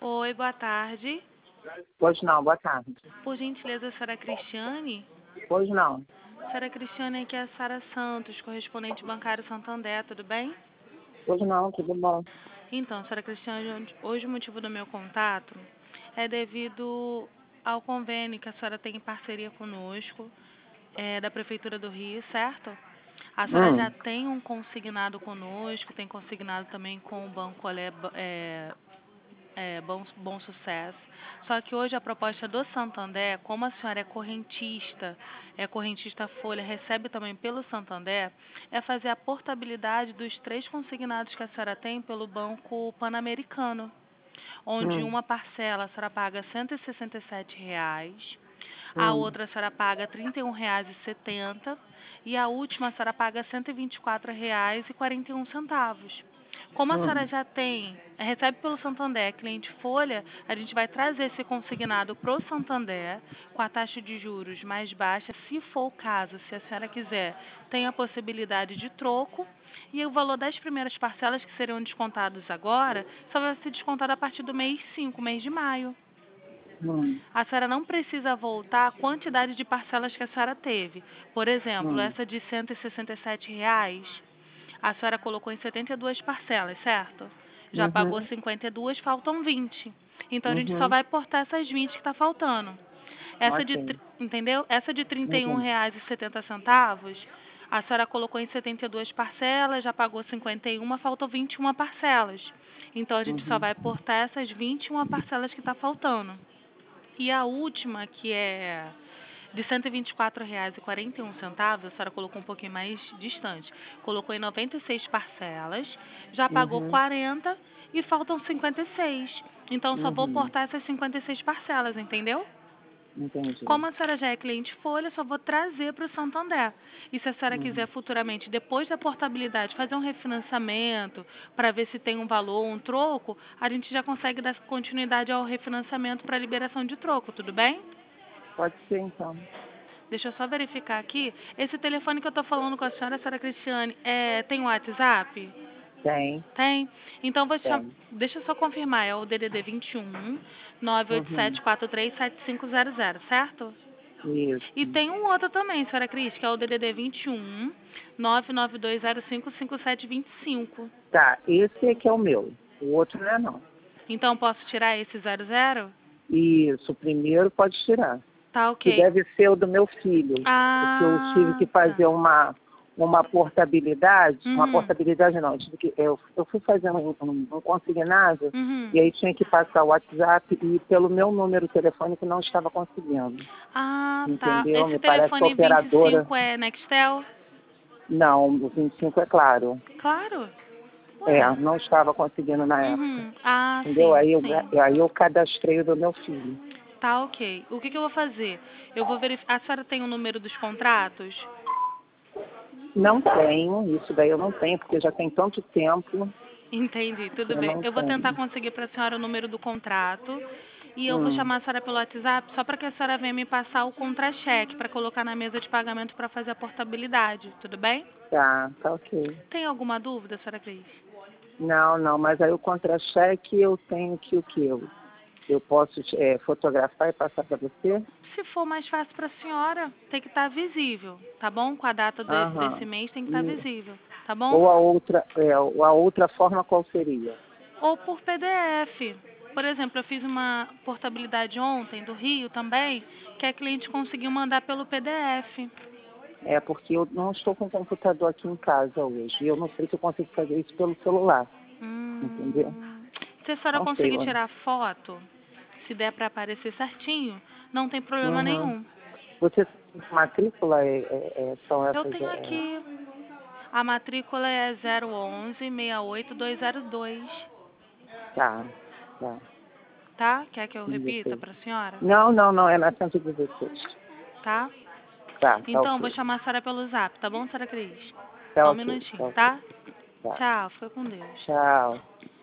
Oi, boa tarde. Pois não, boa tarde. Por gentileza, a senhora Cristiane? Pois não. Senhora Cristiane, aqui é a Sara Santos, correspondente bancário Santander, tudo bem? Pois não, tudo bom. Então, senhora Cristiane, hoje o motivo do meu contato é devido ao convênio que a senhora tem em parceria conosco, da Prefeitura do Rio, certo? A senhora já Hum, tem um consignado conosco, tem consignado também com o Banco Olé, bom Sucesso. Só que hoje a proposta do Santander, como a senhora é correntista Folha, recebe também pelo Santander, é fazer a portabilidade dos 3 consignados que a senhora tem pelo Banco Pan-Americano, onde hum, uma parcela a senhora paga R$ 167, a hum, outra a senhora paga R$ 31,70 e a última a senhora paga R$ 124,41. Como a senhora hum. já recebe pelo Santander, cliente Folha, a gente vai trazer esse consignado para o Santander com a taxa de juros mais baixa. Se for o caso, se a senhora quiser, tem a possibilidade de troco. E o valor das primeiras parcelas que serão descontados agora só vai ser descontado a partir do mês 5, mês de maio. Hum, A senhora não precisa voltar a quantidade de parcelas que a senhora teve. Por exemplo, hum, essa de R$ 167, a senhora colocou em 72 parcelas, certo? Já pagou uhum, 52, faltam 20. Então a gente só uhum. vai portar essas 20 que está faltando. Ok, Entendeu? Essa de R$ entendi. 31,70, a senhora colocou em 72 parcelas, já pagou 51, faltam 21 parcelas. Então a gente só Uhum, vai portar essas 21 parcelas que está faltando. E a última, que é de R$ 124,41, a senhora colocou um pouquinho mais distante. Colocou em 96 parcelas, já pagou uhum, 40 e faltam 56. Então, só vou uhum. portar essas 56 parcelas, entendeu? Entendi. Como a senhora já é cliente Folha, só vou trazer para o Santander. E se a senhora quiser Uhum. futuramente, depois da portabilidade, fazer um refinanciamento para ver se tem um valor, um troco, a gente já consegue dar continuidade ao refinanciamento para liberação de troco, tudo bem? Pode ser, então. Deixa eu só verificar aqui. Esse telefone que eu estou falando com a senhora Cristiane, tem um WhatsApp? Tem, Tem? Então, tem. deixa eu só confirmar. É o DDD 21 Uhum. 987437500, certo? E Isso. tem um outro também, senhora Cris, que é o DDD 21 992055725. Tá, esse aqui é o meu. O outro não é não. Então, posso tirar esse 00? Isso, o primeiro pode tirar. Tá Que ok. deve ser o do meu filho, porque eu tive que Ah, tá. fazer uma Uhum. portabilidade não, eu fui fazer um consignado, Uhum. e aí tinha que passar o WhatsApp e pelo meu número telefônico não estava conseguindo, Ah, tá. entendeu? Esse Me parece que a telefone operadora, 25 é Nextel? não, o 25 é claro, Claro. Ué. não estava conseguindo na época, Uhum. Ah, entendeu? sim, sim. Aí eu cadastrei o do meu filho. Tá ok. O que que eu vou fazer? Eu vou verificar. A senhora tem o número dos contratos? Não tenho, isso daí eu não tenho, porque já tem tanto tempo Entendi, que tudo eu bem. não Eu vou tentar tenho. conseguir para a senhora o número do contrato e eu vou Hum. chamar a senhora pelo WhatsApp só para que a senhora venha me passar o contra-cheque para colocar na mesa de pagamento para fazer a portabilidade, tudo bem? Tá ok. Tem alguma dúvida, senhora Cris? Não, não, mas aí o contra-cheque eu tenho que o quê? Eu posso fotografar e passar para você? Se for mais fácil para a senhora, tem que estar visível, tá bom? Com a data desse Aham. mês tem que estar E, visível, tá bom? ou a outra forma qual seria? Ou por PDF. Por exemplo, eu fiz uma portabilidade ontem do Rio também, que a cliente conseguiu mandar pelo PDF. É porque eu não estou com o computador aqui em casa hoje. E eu não sei se eu consigo fazer isso pelo celular, entendeu? Se a senhora Não sei, conseguir Luana. tirar foto, se der para aparecer certinho, não tem problema Uhum. nenhum. Você matrícula são Eu essas. tenho aqui. A matrícula é 011-68202, Tá, tá. tá? Quer que eu repita 16. para a senhora? Não, não, não, é na 116. Tá? Tá Então, vou ok. chamar a senhora pelo zap, tá bom, senhora Cris? Tá Só um ok, tá minutinho, ok. tá? Tá. Tchau, fica com Deus. Tchau.